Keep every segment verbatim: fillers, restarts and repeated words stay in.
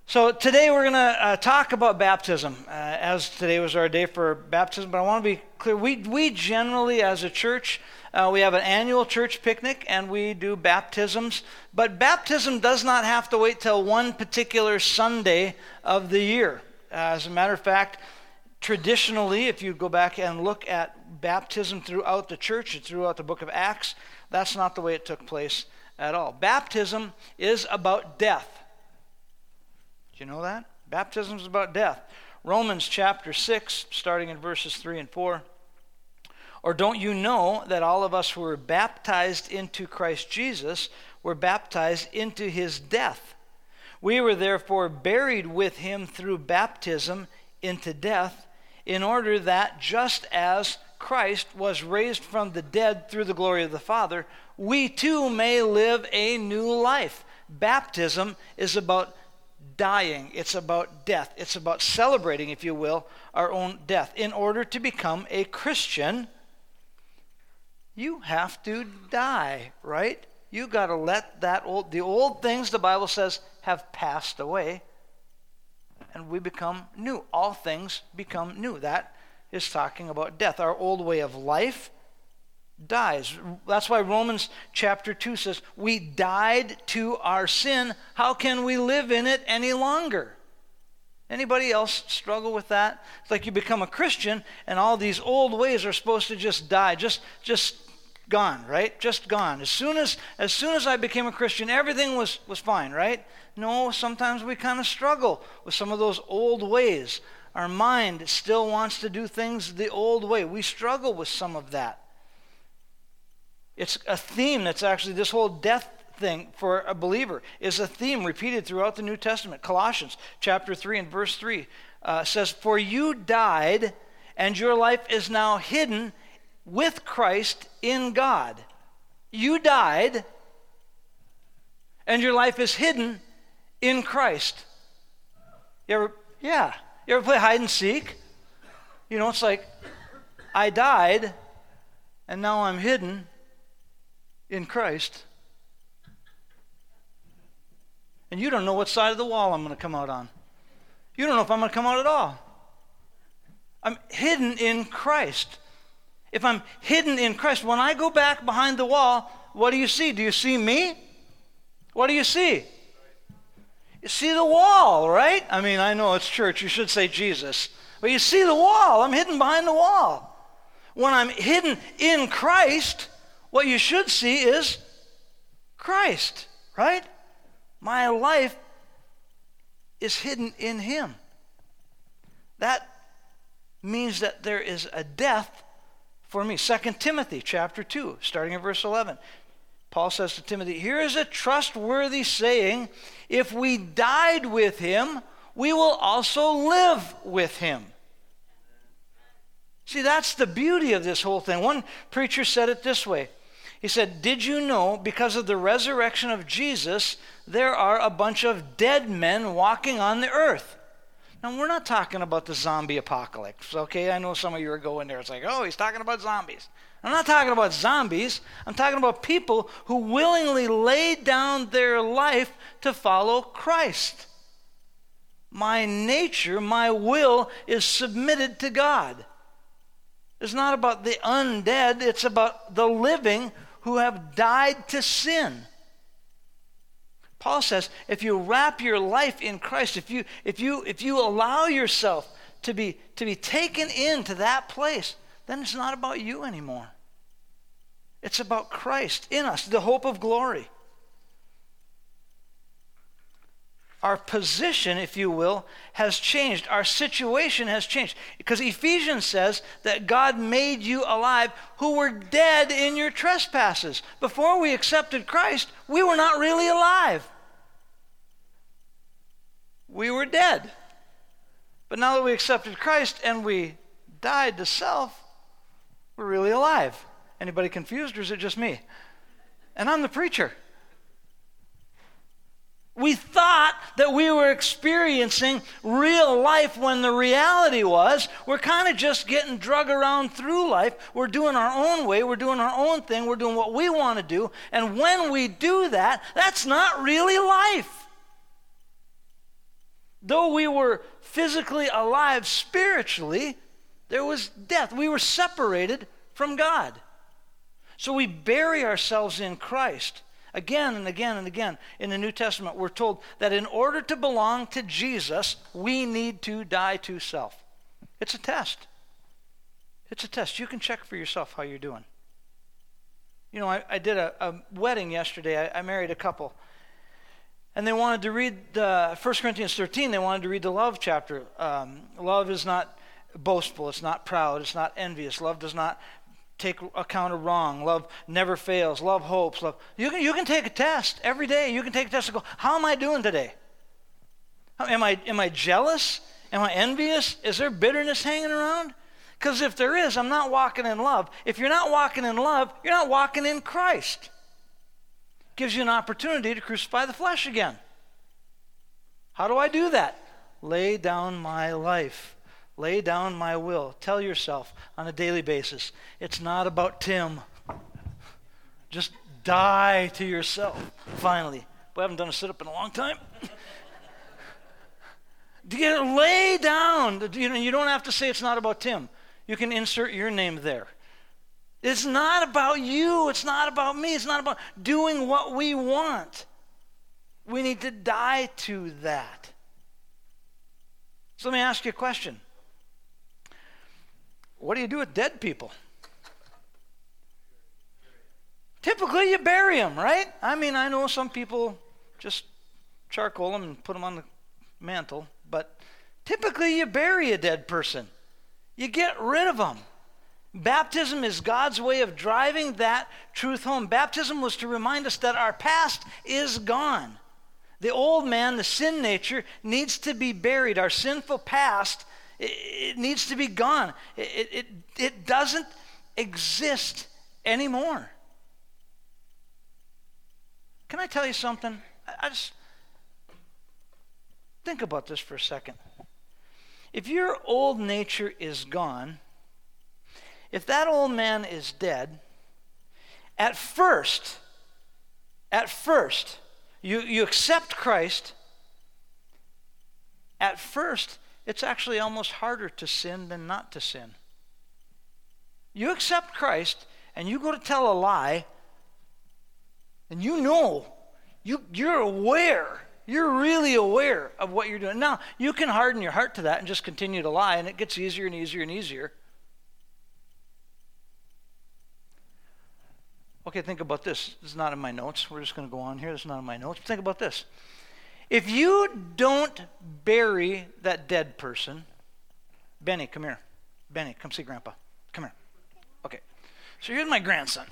So today we're going to uh, talk about baptism, uh, as today was our day for baptism. But I want to be clear, we, we generally as a church, uh, we have an annual church picnic and we do baptisms. But baptism does not have to wait till one particular Sunday of the year. Uh, as a matter of fact, traditionally, if you go back and look at baptism throughout the church and throughout the book of Acts, that's not the way it took place at all. Baptism is about death. Do you know that? Baptism is about death. Romans chapter six, starting in verses three and four. Or don't you know that all of us who were baptized into Christ Jesus were baptized into his death? We were therefore buried with him through baptism into death, in order that just as Christ was raised from the dead through the glory of the Father, we too may live a new life. Baptism is about dying. It's about death. It's about celebrating, if you will, our own death. In order to become a Christian, you have to die, right? You got to let that old, the old things the Bible says have passed away, and we become new. All things become new. That is talking about death. Our old way of life dies. That's why Romans chapter two says, we died to our sin. How can we live in it any longer? Anybody else struggle with that? It's like you become a Christian and all these old ways are supposed to just die, just just gone, right? Just gone. As soon as as soon as I became a Christian, everything was was fine, right? No, sometimes we kind of struggle with some of those old ways. Our mind still wants to do things the old way. We struggle with some of that. It's a theme that's actually, this whole death thing for a believer is a theme repeated throughout the New Testament. Colossians chapter three and verse three uh, says, for you died, and your life is now hidden with Christ in God. You died, and your life is hidden in Christ. You ever, yeah. You ever play hide and seek? You know, it's like, I died, and now I'm hidden in Christ. And you don't know what side of the wall I'm going to come out on. You don't know if I'm going to come out at all. I'm hidden in Christ. If I'm hidden in Christ, when I go back behind the wall, what do you see? Do you see me? What do you see? You see the wall, right? I mean, I know it's church. You should say Jesus. But you see the wall. I'm hidden behind the wall. When I'm hidden in Christ, what you should see is Christ, right? My life is hidden in him. That means that there is a death for me. Second Timothy chapter two, starting at verse eleven. Paul says to Timothy, here is a trustworthy saying, if we died with him, we will also live with him. See, that's the beauty of this whole thing. One preacher said it this way. He said, did you know, because of the resurrection of Jesus, there are a bunch of dead men walking on the earth? Now, we're not talking about the zombie apocalypse, okay? I know some of you are going there. It's like, oh, he's talking about zombies. I'm not talking about zombies. I'm talking about people who willingly laid down their life to follow Christ. My nature, my will is submitted to God. It's not about the undead. It's about the living who have died to sin. Paul says, if you wrap your life in Christ, if you if you if you allow yourself to be to be taken into that place, then it's not about you anymore. It's about Christ in us, the hope of glory. Our position, if you will, has changed. Our situation has changed. Because Ephesians says that God made you alive who were dead in your trespasses. Before we accepted Christ, we were not really alive. We were dead. But now that we accepted Christ and we died to self, we're really alive. Anybody confused, or is it just me? And I'm the preacher. We thought that we were experiencing real life when the reality was we're kind of just getting drug around through life. We're doing our own way. We're doing our own thing. We're doing what we want to do. And when we do that, that's not really life. Though we were physically alive spiritually, there was death. We were separated from God. So we bury ourselves in Christ. Again and again and again in the New Testament, we're told that in order to belong to Jesus, we need to die to self. It's a test. It's a test. You can check for yourself how you're doing. You know, I, I did a, a wedding yesterday. I, I married a couple. And they wanted to read uh, First Corinthians thirteen. They wanted to read the love chapter. Um, love is not boastful. It's not proud. It's not envious. Love does not take account of wrong. Love never fails. Love hopes. Love. You can, you can take a test every day. You can take a test and go, how am I doing today? How, am I, am I jealous? Am I envious? Is there bitterness hanging around? Because if there is, I'm not walking in love. If you're not walking in love, you're not walking in Christ. Gives you an opportunity to crucify the flesh again. How do I do that? Lay down my life. Lay down my will. Tell yourself on a daily basis, it's not about Tim. Just die to yourself. Finally. We haven't done a sit-up in a long time. You lay down. You know, you don't have to say it's not about Tim. You can insert your name there. It's not about you. It's not about me. It's not about doing what we want. We need to die to that. So let me ask you a question. What do you do with dead people? Typically you bury them, right? I mean, I know some people just charcoal them and put them on the mantle, but typically you bury a dead person. You get rid of them. Baptism is God's way of driving that truth home. Baptism was to remind us that our past is gone. The old man, the sin nature, needs to be buried. Our sinful past, it, it needs to be gone. It, it, it doesn't exist anymore. Can I tell you something? I just think about this for a second. If your old nature is gone, if that old man is dead, at first, at first, you, you accept Christ, at first, it's actually almost harder to sin than not to sin. You accept Christ, and you go to tell a lie, and you know, you, you're aware, you're really aware of what you're doing. Now, you can harden your heart to that and just continue to lie, and it gets easier and easier and easier. Okay, think about this. This is not in my notes. We're just going to go on here. This is not in my notes. Think about this. If you don't bury that dead person, Benny, come here. Benny, come see Grandpa. Come here. Okay. So here's my grandson.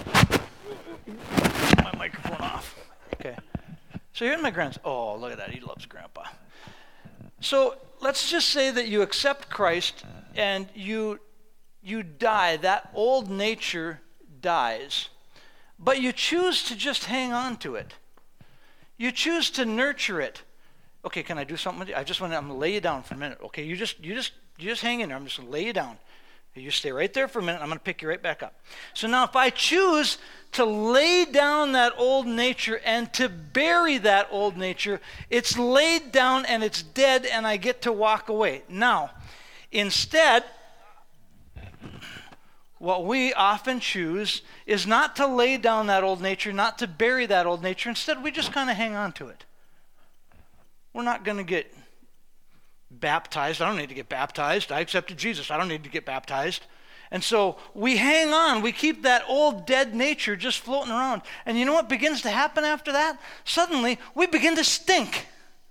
My microphone off. Okay. So here's my grandson. Oh, look at that. He loves Grandpa. So let's just say that you accept Christ and you you die. That old nature dies. But you choose to just hang on to it. You choose to nurture it. Okay, can I do something with you? I just want to, I'm going to lay you down for a minute. Okay, you just, you just, you just hang in there. I'm just going to lay you down. You stay right there for a minute. I'm going to pick you right back up. So now if I choose to lay down that old nature and to bury that old nature, it's laid down and it's dead and I get to walk away. Now, instead, what we often choose is not to lay down that old nature, not to bury that old nature. Instead, we just kind of hang on to it. We're not going to get baptized. I don't need to get baptized. I accepted Jesus. I don't need to get baptized. And so we hang on. We keep that old dead nature just floating around. And you know what begins to happen after that? Suddenly, we begin to stink.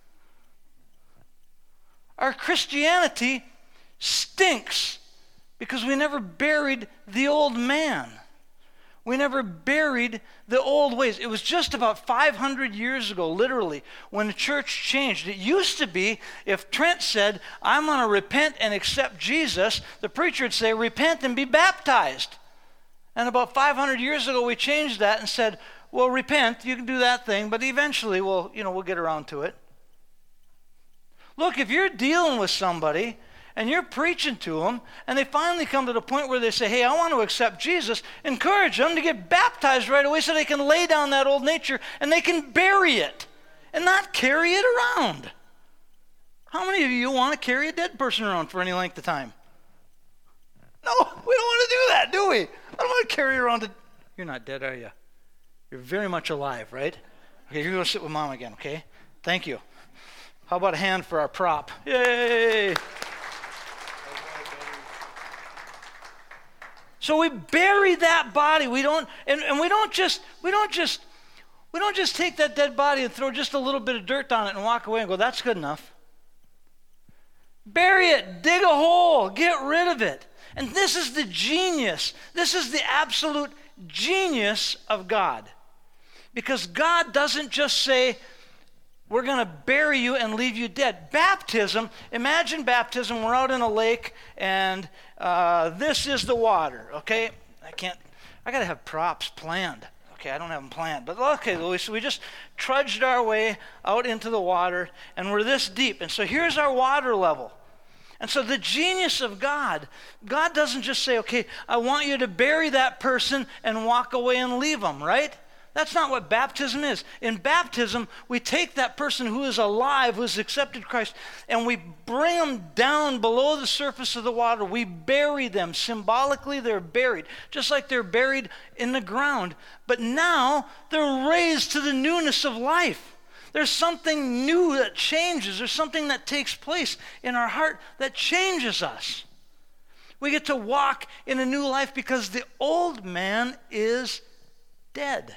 Our Christianity stinks. Because we never buried the old man. We never buried the old ways. It was just about five hundred years ago, literally, when the church changed. It used to be, if Trent said, I'm going to repent and accept Jesus, the preacher would say, repent and be baptized. And about five hundred years ago, we changed that and said, well, repent, you can do that thing, but eventually we'll, you know, we'll get around to it. Look, if you're dealing with somebody and you're preaching to them, and they finally come to the point where they say, hey, I want to accept Jesus, encourage them to get baptized right away so they can lay down that old nature and they can bury it and not carry it around. How many of you want to carry a dead person around for any length of time? No, we don't want to do that, do we? I don't want to carry around a... You're not dead, are you? You're very much alive, right? Okay, you're going to sit with Mom again, okay? Thank you. How about a hand for our prop? Yay! So we bury that body. We don't, and, and we don't just, we don't just, we don't just take that dead body and throw just a little bit of dirt on it and walk away and go, that's good enough. Bury it, dig a hole, get rid of it. And this is the genius. This is the absolute genius of God. Because God doesn't just say, we're going to bury you and leave you dead. Baptism, imagine baptism, we're out in a lake and uh, this is the water, okay? I can't, I got to have props planned. Okay, I don't have them planned. But okay, Louis, so we just trudged our way out into the water and we're this deep. And so here's our water level. And so the genius of God, God doesn't just say, okay, I want you to bury that person and walk away and leave them, right? That's not what baptism is. In baptism, we take that person who is alive, who has accepted Christ, and we bring them down below the surface of the water. We bury them. Symbolically, they're buried, just like they're buried in the ground. But now, they're raised to the newness of life. There's something new that changes. There's something that takes place in our heart that changes us. We get to walk in a new life because the old man is dead.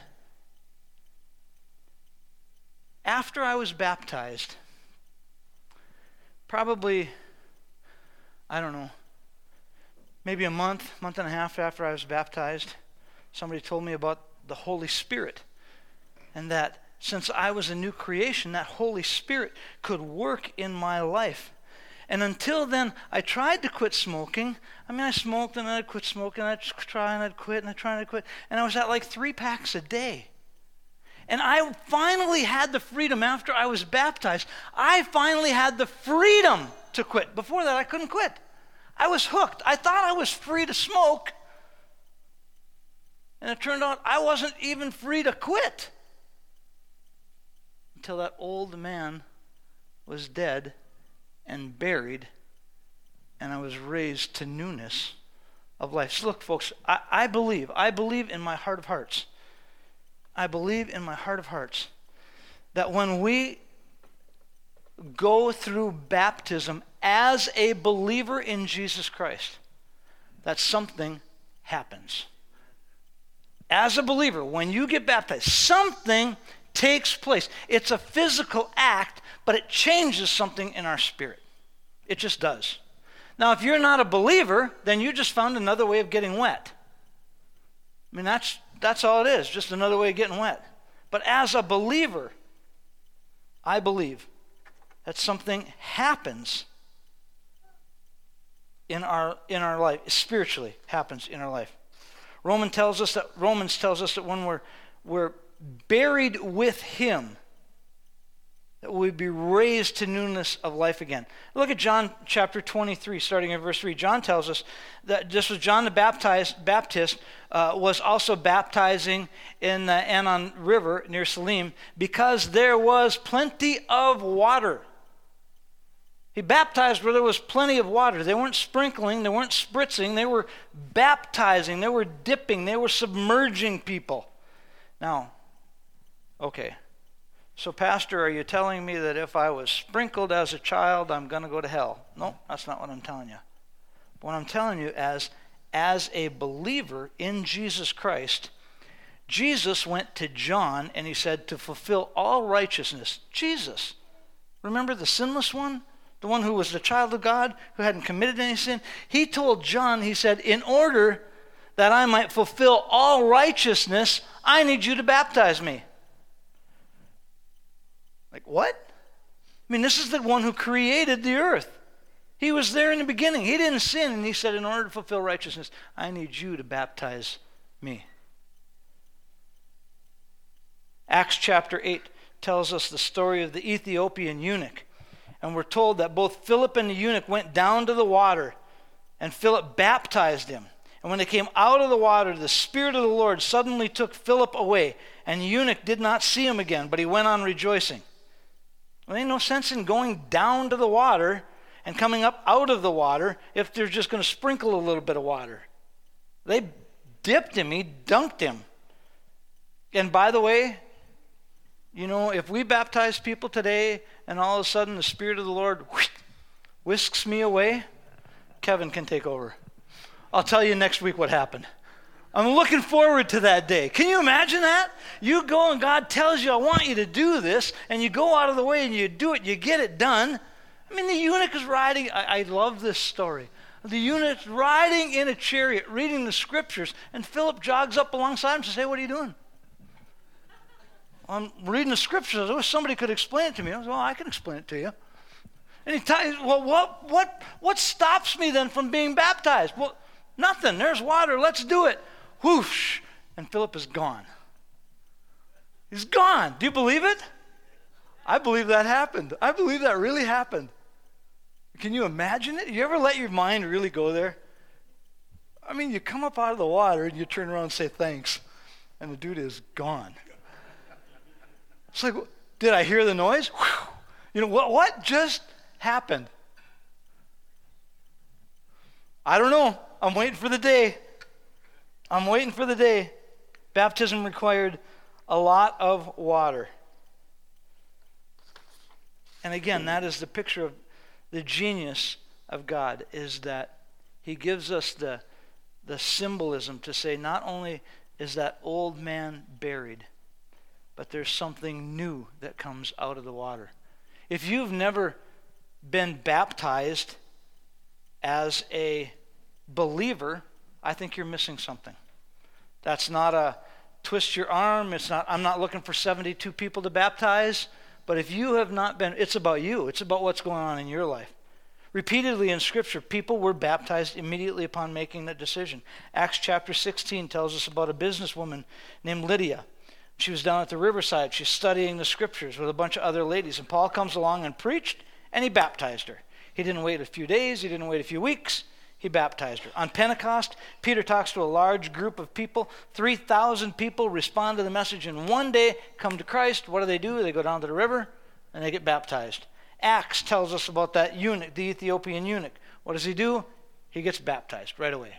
After I was baptized, probably, I don't know, maybe a month, month and a half after I was baptized, somebody told me about the Holy Spirit, and that since I was a new creation, that Holy Spirit could work in my life. And until then, I tried to quit smoking. I mean, I smoked and I'd quit smoking, and I'd try and I'd quit and I'd try and I'd quit, and I was at like three packs a day. And I finally had the freedom after I was baptized. I finally had the freedom to quit. Before that, I couldn't quit. I was hooked. I thought I was free to smoke. And it turned out I wasn't even free to quit. Until that old man was dead and buried, and I was raised to newness of life. So look, folks, I, I believe, I believe in my heart of hearts, I believe in my heart of hearts that when we go through baptism as a believer in Jesus Christ, that something happens. As a believer, when you get baptized, something takes place. It's a physical act, but it changes something in our spirit. It just does. Now, if you're not a believer, then you just found another way of getting wet. I mean, that's that's all it is, just another way of getting wet. But as a believer, I believe that something happens in our in our life, spiritually happens in our life. Roman tells us that Romans tells us that when we're we're buried with him, that we'd be raised to newness of life again. Look at John chapter twenty-three, starting in verse three. John tells us that just as John the Baptist, Baptist uh, was also baptizing in the Anon River near Salim because there was plenty of water. He baptized where there was plenty of water. They weren't sprinkling, they weren't spritzing, they were baptizing, they were dipping, they were submerging people. Now, okay. So, Pastor, are you telling me that if I was sprinkled as a child, I'm going to go to hell? No, that's not what I'm telling you. What I'm telling you as, as a believer in Jesus Christ, Jesus went to John and he said, to fulfill all righteousness. Jesus, remember the sinless one? The one who was the child of God, who hadn't committed any sin? He told John, he said, in order that I might fulfill all righteousness, I need you to baptize me. Like, what? I mean, this is the one who created the earth. He was there in the beginning. He didn't sin, and he said, in order to fulfill righteousness, I need you to baptize me. Acts chapter eight tells us the story of the Ethiopian eunuch. And we're told that both Philip and the eunuch went down to the water, and Philip baptized him. And when they came out of the water, the Spirit of the Lord suddenly took Philip away, and the eunuch did not see him again, but he went on rejoicing. There ain't no sense in going down to the water and coming up out of the water if they're just going to sprinkle a little bit of water. They dipped him. He dunked him. And by the way, you know, if we baptize people today and all of a sudden the Spirit of the Lord whoosh, whisks me away, Kevin can take over. I'll tell you next week what happened. I'm looking forward to that day. Can you imagine that? You go and God tells you, I want you to do this, and you go out of the way and you do it, you get it done. I mean, the eunuch is riding, I, I love this story. The eunuch's riding in a chariot, reading the scriptures, and Philip jogs up alongside him and says, hey, what are you doing? I'm reading the scriptures. I wish somebody could explain it to me. I was, well, I can explain it to you. And he tells, well, what, what, what stops me then from being baptized? Well, nothing. There's water. Let's do it. Whoosh, and Philip is gone. He's gone. Do you believe it? I believe that happened. I believe that really happened. Can you imagine it? You ever let your mind really go there? I mean, you come up out of the water and you turn around and say thanks, and the dude is gone. It's like, did I hear the noise? Whew. You know, what, what just happened? I don't know. I'm waiting for the day. I'm waiting for the day. Baptism required a lot of water. And again, that is the picture of the genius of God, is that he gives us the, the symbolism to say not only is that old man buried, but there's something new that comes out of the water. If you've never been baptized as a believer, I think you're missing something. That's not a twist your arm. It's not, I'm not looking for seventy-two people to baptize. But if you have not been, it's about you. It's about what's going on in your life. Repeatedly in Scripture, people were baptized immediately upon making that decision. Acts chapter sixteen tells us about a businesswoman named Lydia. She was down at the riverside. She's studying the Scriptures with a bunch of other ladies. And Paul comes along and preached, and he baptized her. He didn't wait a few days. He didn't wait a few weeks. He baptized her. On Pentecost, Peter talks to a large group of people. three thousand people respond to the message in one day, come to Christ. What do they do? They go down to the river and they get baptized. Acts tells us about that eunuch, the Ethiopian eunuch. What does he do? He gets baptized right away.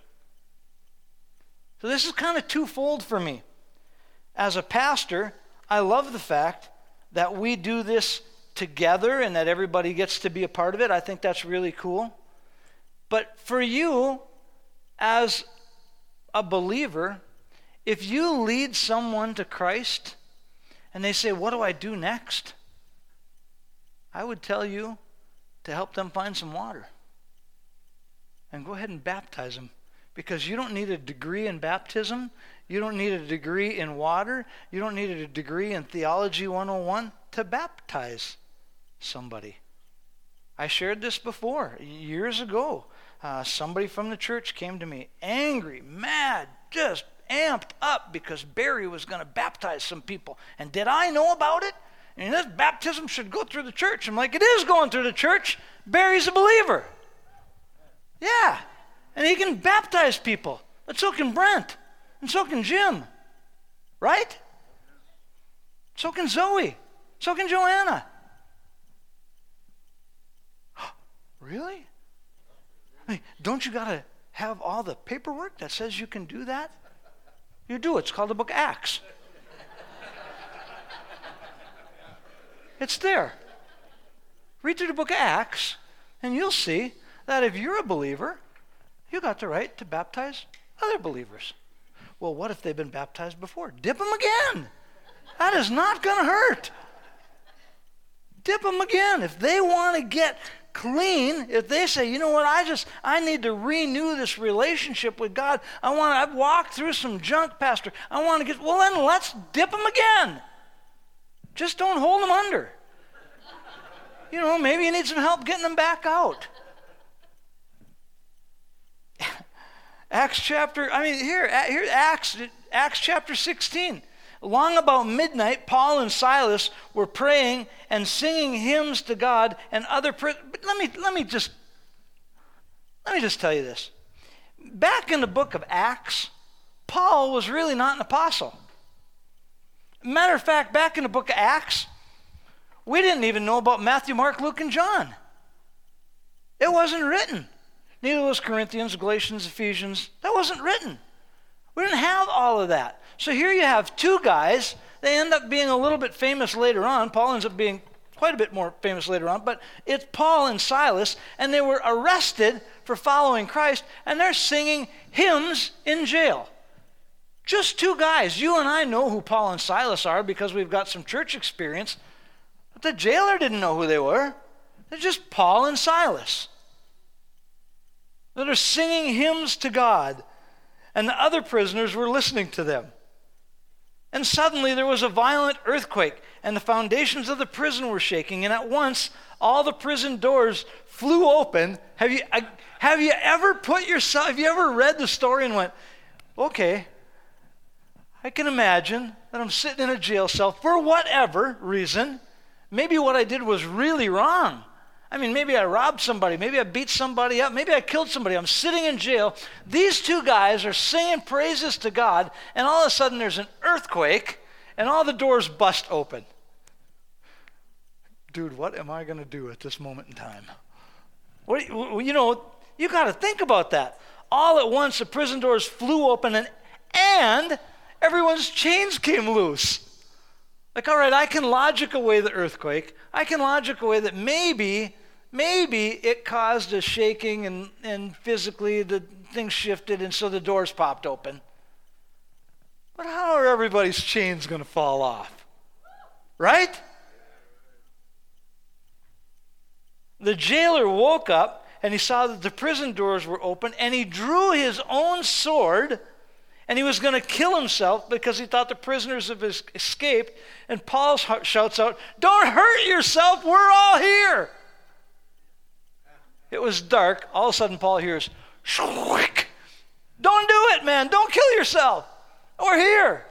So this is kind of twofold for me. As a pastor, I love the fact that we do this together and that everybody gets to be a part of it. I think that's really cool. But for you, as a believer, if you lead someone to Christ and they say, what do I do next? I would tell you to help them find some water. And go ahead and baptize them. Because you don't need a degree in baptism. You don't need a degree in water. You don't need a degree in Theology one oh one to baptize somebody. I shared this before, years ago. Uh, somebody from the church came to me, angry, mad, just amped up because Barry was going to baptize some people. And did I know about it? And this baptism should go through the church. I'm like, it is going through the church. Barry's a believer. Yeah. And he can baptize people. But so can Brent. And so can Jim. Right? So can Zoe. So can Joanna. Really? I mean, don't you got to have all the paperwork that says you can do that? You do. It's called the book of Acts. It's there. Read through the book of Acts, and you'll see that if you're a believer, you got the right to baptize other believers. Well, what if they've been baptized before? Dip them again. That is not going to hurt. Dip them again. If they want to get clean, if they say, you know what, I just, I need to renew this relationship with God. I want to, I've walked through some junk, Pastor. I want to get, well then let's dip them again. Just don't hold them under. You know, maybe you need some help getting them back out. Acts chapter, I mean, here, here, Acts, Acts chapter sixteen. Long about midnight, Paul and Silas were praying and singing hymns to God and other. Pri- but let me let me just let me just tell you this. Back in the book of Acts, Paul was really not an apostle. Matter of fact, back in the book of Acts, We didn't even know about Matthew, Mark, Luke, and John. It wasn't written. Neither was Corinthians, Galatians, Ephesians. That wasn't written. We didn't have all of that. So here you have two guys. They end up being a little bit famous later on. Paul ends up being quite a bit more famous later on. But it's Paul and Silas, and they were arrested for following Christ, and they're singing hymns in jail. Just two guys. You and I know who Paul and Silas are because we've got some church experience. But the jailer didn't know who they were. They're just Paul and Silas that are singing hymns to God, and the other prisoners were listening to them. And suddenly there was a violent earthquake, and the foundations of the prison were shaking, and at once all the prison doors flew open. Have you, have you ever put yourself, have you ever read the story and went, okay, I can imagine that I'm sitting in a jail cell for whatever reason. Maybe what I did was really wrong. I mean, maybe I robbed somebody. Maybe I beat somebody up. Maybe I killed somebody. I'm sitting in jail. These two guys are singing praises to God, and all of a sudden there's an earthquake, and all the doors bust open. Dude, what am I going to do at this moment in time? What, you know, you got to think about that. All at once, the prison doors flew open, and, and everyone's chains came loose. Like, all right, I can logic away the earthquake. I can logic away that maybe, maybe it caused a shaking and, and physically the things shifted and so the doors popped open. But how are everybody's chains going to fall off? Right? The jailer woke up and he saw that the prison doors were open, and he drew his own sword, and he was going to kill himself because he thought the prisoners have escaped. And Paul shouts out, "Don't hurt yourself, we're all here." It was dark. All of a sudden Paul hears, "Shwick! Don't do it, man. Don't kill yourself. We're here."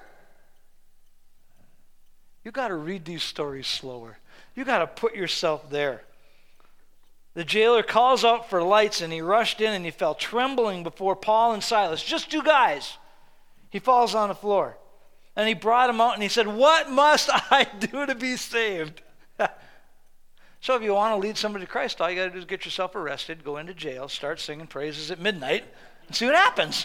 You got to read these stories slower. You got to put yourself there. The jailer calls out for lights, and he rushed in and he fell trembling before Paul and Silas, just two guys. He falls on the floor. And he brought him out and he said, "What must I do to be saved?" So if you want to lead somebody to Christ, all you got to do is get yourself arrested, go into jail, start singing praises at midnight, and see what happens.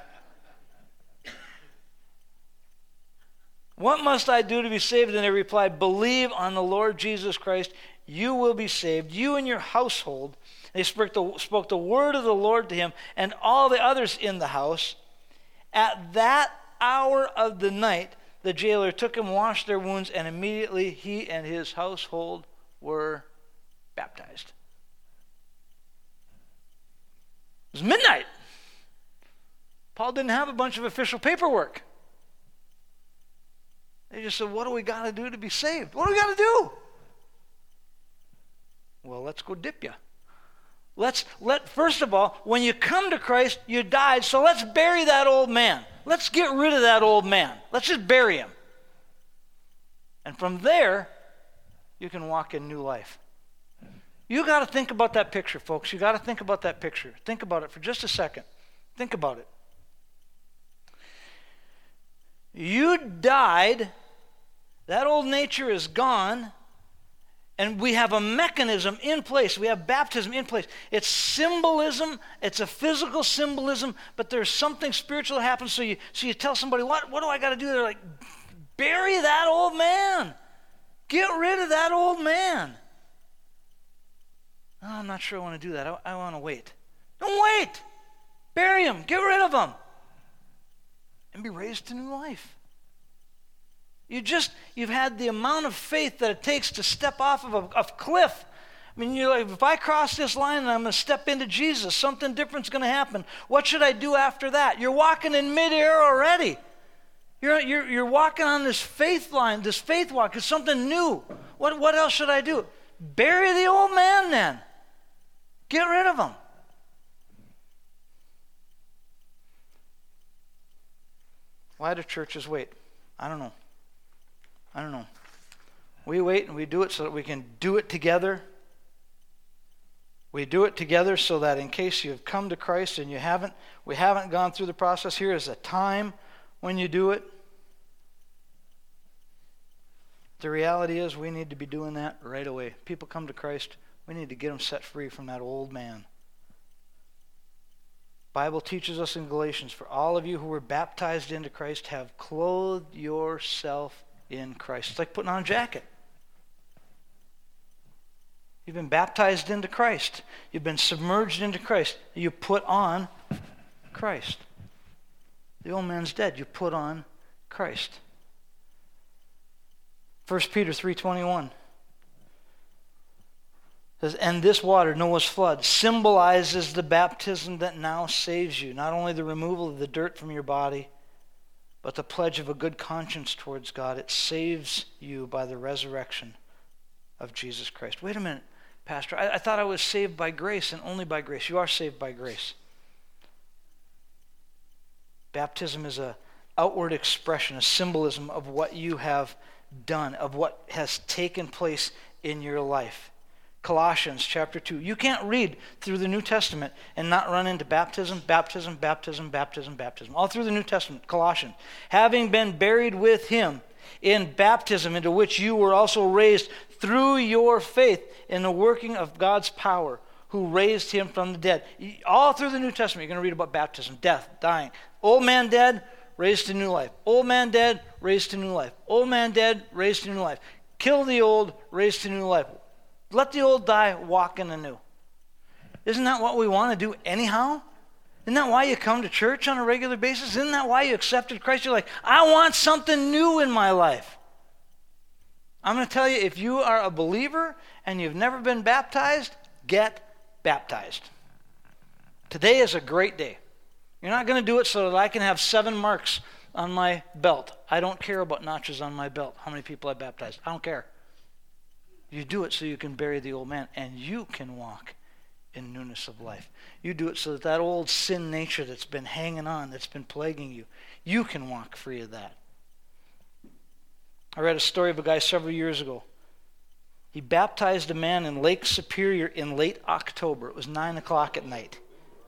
"What must I do to be saved?" And they replied, "Believe on the Lord Jesus Christ. You will be saved, you and your household." They spoke the, spoke the word of the Lord to him and all the others in the house. At that hour of the night, the jailer took him, washed their wounds, and immediately he and his household were baptized. It was midnight. Paul didn't have a bunch of official paperwork. They just said, "What do we got to do to be saved? What do we got to do?" Well, let's go dip you. Let's let first of all, when you come to Christ, you died, so let's bury that old man. Let's get rid of that old man. Let's just bury him. And from there, you can walk in new life. You got to think about that picture, folks. You got to think about that picture. Think about it for just a second. Think about it. You died, that old nature is gone, and we have a mechanism in place. We have baptism in place. It's symbolism. It's a physical symbolism, but there's something spiritual that happens. So you, so you tell somebody, what, what do I got to do? They're like, bury that old man. Get rid of that old man. Oh, I'm not sure I want to do that. I, I want to wait. Don't wait. Bury him. Get rid of him. And be raised to new life. You just, you've had the amount of faith that it takes to step off of a, a cliff. I mean, you're like, if I cross this line and I'm going to step into Jesus, something different's going to happen. What should I do after that? You're walking in midair already. You're, you're, you're walking on this faith line, this faith walk. It's something new. What, what else should I do? Bury the old man then. Get rid of him. Why do churches wait? I don't know. I don't know. We wait and we do it so that we can do it together. We do it together so that in case you've come to Christ and you haven't, we haven't gone through the process, here is a time when you do it. The reality is we need to be doing that right away. People come to Christ, we need to get them set free from that old man. The Bible teaches us in Galatians, for all of you who were baptized into Christ have clothed yourself in Christ. It's like putting on a jacket. You've been baptized into Christ. You've been submerged into Christ. You put on Christ. The old man's dead. You put on Christ. First Peter three twenty-one says, and this water, Noah's flood, symbolizes the baptism that now saves you. Not only the removal of the dirt from your body, but the pledge of a good conscience towards God. It saves you by the resurrection of Jesus Christ. Wait a minute, Pastor. I, I thought I was saved by grace and only by grace. You are saved by grace. Baptism is an outward expression, a symbolism of what you have done, of what has taken place in your life. Colossians chapter two. You can't read through the New Testament and not run into baptism, baptism, baptism, baptism, baptism. All through the New Testament. Colossians. Having been buried with him in baptism, into which you were also raised through your faith in the working of God's power, who raised him from the dead. All through the New Testament, you're going to read about baptism, death, dying. Old man dead, raised to new life. Old man dead, raised to new life. Old man dead, raised to new life. Kill the old, raised to new life. Let the old die, walk in the new. Isn't that what we want to do anyhow? Isn't that why you come to church on a regular basis? Isn't that why you accepted Christ? You're like, I want something new in my life. I'm going to tell you, if you are a believer and you've never been baptized, get baptized. Today is a great day. You're not going to do it so that I can have seven marks on my belt. I don't care about notches on my belt, how many people I baptized. I don't care. You do it so you can bury the old man and you can walk in newness of life. You do it so that that old sin nature that's been hanging on, that's been plaguing you, you can walk free of that. I read a story of a guy several years ago. He baptized a man in Lake Superior in late October. It was nine o'clock at night.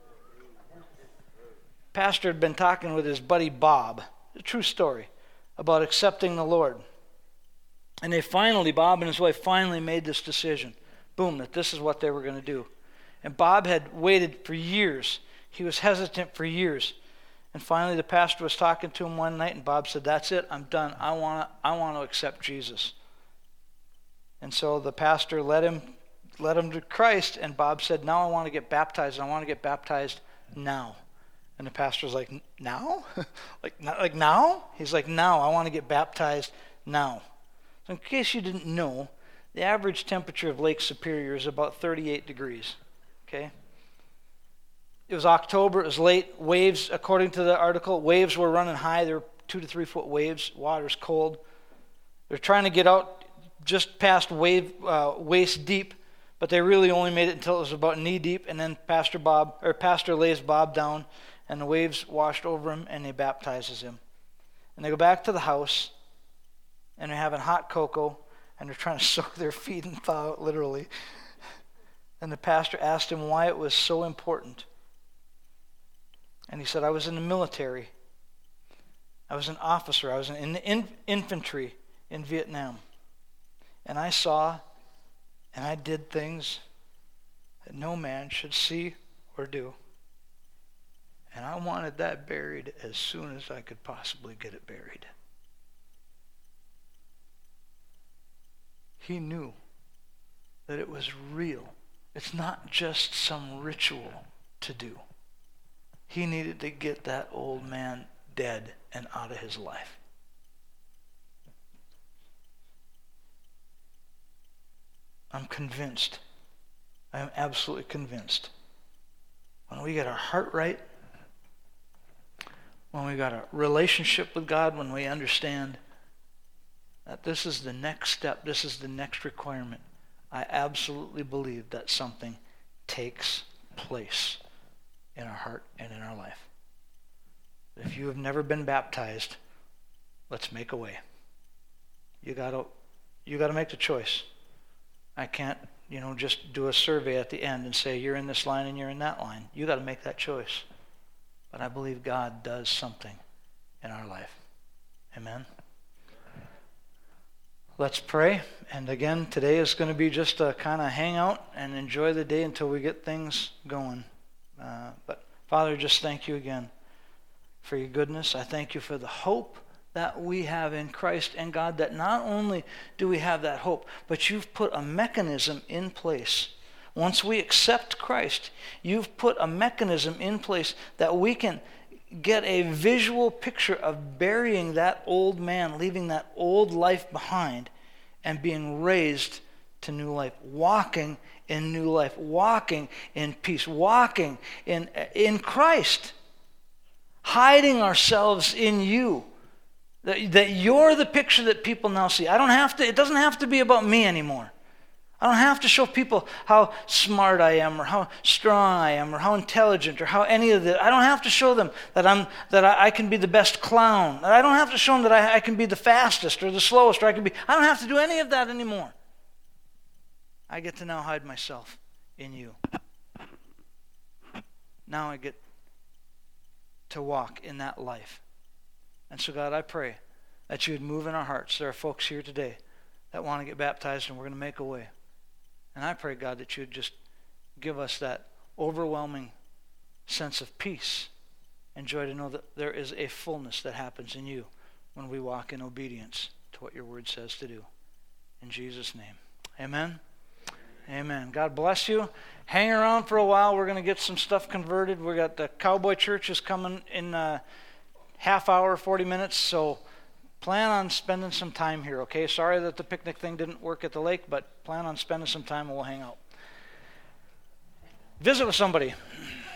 Pastor had been talking with his buddy Bob, a true story, about accepting the Lord. And they finally, Bob and his wife finally made this decision. Boom, that this is what they were going to do. And Bob had waited for years. He was hesitant for years. And finally the pastor was talking to him one night and Bob said, that's it, I'm done. I want to I want to accept Jesus. And so the pastor led him, led him to Christ, and Bob said, now I want to get baptized. I want to get baptized now. And the pastor was like, now? like, not, like now? He's like, now, I want to get baptized now. So in case you didn't know, the average temperature of Lake Superior is about thirty-eight degrees. Okay? It was October, it was late. Waves, according to the article, waves were running high. There were two to three foot waves. Water's cold. They're trying to get out just past wave uh, waist deep, but they really only made it until it was about knee deep, and then Pastor Bob or Pastor lays Bob down, and the waves washed over him, and he baptizes him. And they go back to the house, and they're having hot cocoa, and they're trying to soak their feet and thaw out, literally. And the pastor asked him why it was so important. And he said, I was in the military. I was an officer. I was in the in- infantry in Vietnam. And I saw and I did things that no man should see or do. And I wanted that buried as soon as I could possibly get it buried. He knew that it was real. It's not just some ritual to do. He needed to get that old man dead and out of his life. I'm convinced. I am absolutely convinced. When we get our heart right, when we got a relationship with God, when we understand that this is the next step, this is the next requirement, I absolutely believe that something takes place in our heart and in our life. If you have never been baptized, let's make a way. You gotta, you gotta make the choice. I can't, you know, just do a survey at the end and say you're in this line and you're in that line. You got to make that choice. But I believe God does something in our life. Amen. Let's pray. And again, today is going to be just a kind of hang out and enjoy the day until we get things going. Uh, but Father, just thank you again for your goodness. I thank you for the hope that we have in Christ. And God, that not only do we have that hope, but you've put a mechanism in place. Once we accept Christ, you've put a mechanism in place that we can get a visual picture of burying that old man, leaving that old life behind, and being raised to new life, walking in new life, walking in peace, walking in, in Christ, hiding ourselves in you. That, that you're the picture that people now see. I don't have to, it doesn't have to be about me anymore. I don't have to show people how smart I am or how strong I am or how intelligent or how any of that. I don't have to show them that I'm that I, I can be the best clown. I don't have to show them that I, I can be the fastest or the slowest or I can be. I don't have to do any of that anymore. I get to now hide myself in you. Now I get to walk in that life. And so God, I pray that you would move in our hearts. There are folks here today that want to get baptized and we're going to make a way. And I pray, God, that you would just give us that overwhelming sense of peace and joy to know that there is a fullness that happens in you when we walk in obedience to what your word says to do. In Jesus' name, amen. Amen. God bless you. Hang around for a while. We're going to get some stuff converted. We got the Cowboy Churches coming in a half hour, forty minutes, so plan on spending some time here, okay? Sorry that the picnic thing didn't work at the lake, but plan on spending some time and we'll hang out. Visit with somebody.